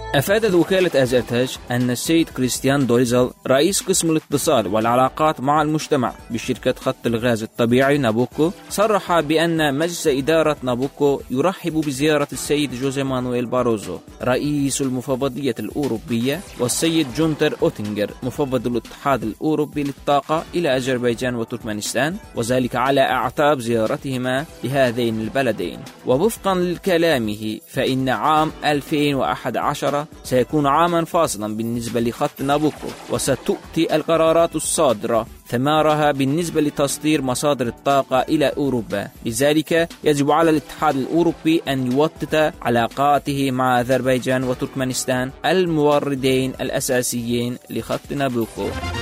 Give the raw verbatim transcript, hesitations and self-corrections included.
أفادت وكالة أزرتاج أن السيد كريستيان دوليزل رئيس قسم الاتصال والعلاقات مع المجتمع بشركة خط الغاز الطبيعي نابوكو صرح بأن مجلس إدارة نابوكو يرحب بزيارة السيد جوزيه مانويل باروزو رئيس المفوضية الأوروبية والسيد جونتر أوتينغر مفوض الاتحاد الأوروبي للطاقة إلى أذربيجان وتركمانستان، وذلك على أعتاب زيارتهما لهذين البلدين. ووفقا لكلامه فإن عام ألفين وأحد عشر سيكون عاما فاصلا بالنسبة لخط نابوكو، وستؤتي القرارات الصادرة ثمارها بالنسبة لتصدير مصادر الطاقة إلى أوروبا. لذلك يجب على الاتحاد الأوروبي أن يوطد علاقاته مع أذربيجان وتركمانستان الموردين الأساسيين لخط نابوكو.